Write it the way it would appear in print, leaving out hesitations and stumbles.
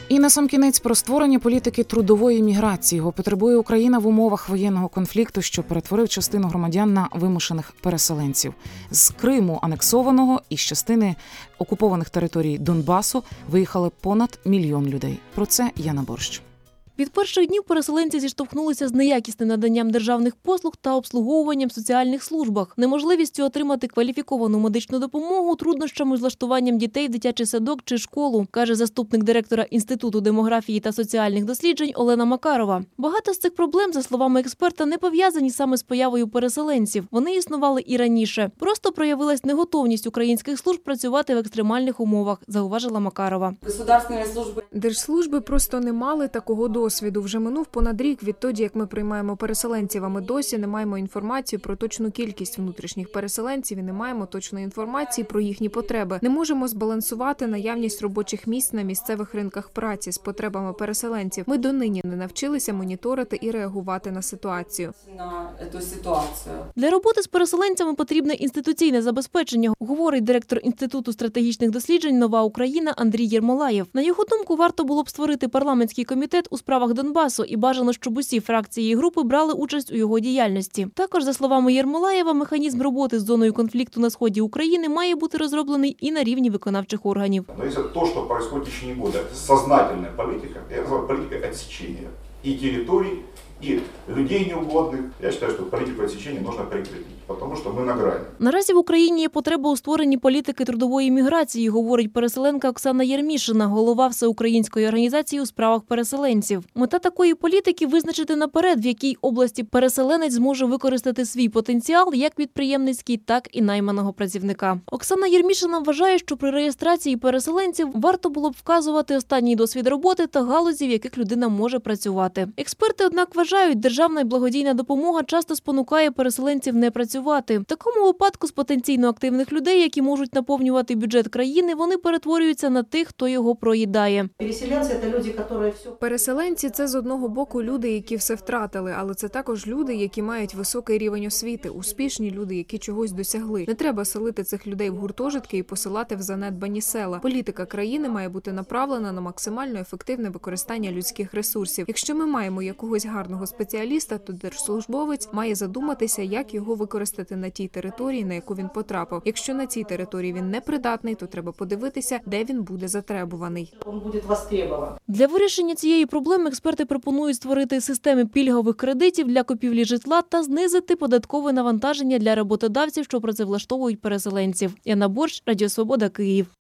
І насамкінець про створення політики трудової міграції. Його потребує Україна в умовах воєнного конфлікту, що перетворив частину громадян на вимушених переселенців. З Криму анексованого і з частини окупованих територій Донбасу виїхали понад 1 мільйон людей. Про це Яна Борщ. Від перших днів переселенці зіштовхнулися з неякісним наданням державних послуг та обслуговуванням в соціальних службах, неможливістю отримати кваліфіковану медичну допомогу, труднощами з влаштуванням дітей в дитячий садок чи школу, каже заступник директора Інституту демографії та соціальних досліджень Олена Макарова. Багато з цих проблем, за словами експерта, не пов'язані саме з появою переселенців. Вони існували і раніше. Просто проявилась неготовність українських служб працювати в екстремальних умовах, зауважила Макарова. Держслужби просто не мали такого досвіду. Вже минув понад рік відтоді, як ми приймаємо переселенців, а ми досі не маємо інформацію про точну кількість внутрішніх переселенців і не маємо точної інформації про їхні потреби. Не можемо збалансувати наявність робочих місць на місцевих ринках праці з потребами переселенців. Ми донині не навчилися моніторити і реагувати на ситуацію. Для роботи з переселенцями потрібне інституційне забезпечення, говорить директор Інституту стратегічних досліджень «Нова Україна» Андрій Єрмолаєв. На його думку, варто було б створити парламентський комітет у справах Донбасу і бажано, щоб усі фракції і групи брали участь у його діяльності. Також, за словами Єрмолаєва, механізм роботи з зоною конфлікту на сході України має бути розроблений і на рівні виконавчих органів. Но если то, что происходит в течение года, это сознательная политика, я называю политикой отсечения и территорий, и людей неугодных, я считаю, что политику отсечения нужно прекратить, потому что мы на грани. Наразі в Україні є потреба у створенні політики трудової міграції, говорить переселенка Оксана Єрмішина, голова Всеукраїнської організації у справах переселенців. Мета такої політики – визначити наперед, в якій області переселенець зможе використати свій потенціал як підприємницький, так і найманого працівника. Оксана Єрмішина вважає, що при реєстрації переселенців варто було б вказувати останній досвід роботи та галузі, в яких людина може працювати. Експерти, однак, вважають, державна і благодійна допомога часто спонукає переселенців не працювати. В такому випадку з потенційно активних людей, які можуть наповнювати бюджет країни, вони перетворюються на тих, хто його проїдає. Переселенці – це з одного боку люди, які все втратили, але це також люди, які мають високий рівень освіти, успішні люди, які чогось досягли. Не треба селити цих людей в гуртожитки і посилати в занедбані села. Політика країни має бути направлена на максимально ефективне використання людських ресурсів. Якщо ми маємо якогось гарного спеціаліста, то держслужбовець має задуматися, як його використати на тій території, на яку він потрапив. Якщо на цій території він непридатний, то треба подивитися, де він буде затребуваний. Для вирішення цієї проблеми експерти пропонують створити системи пільгових кредитів для купівлі житла та знизити податкове навантаження для роботодавців, що працевлаштовують переселенців. Яна Борщ, Радіо Свобода, Київ.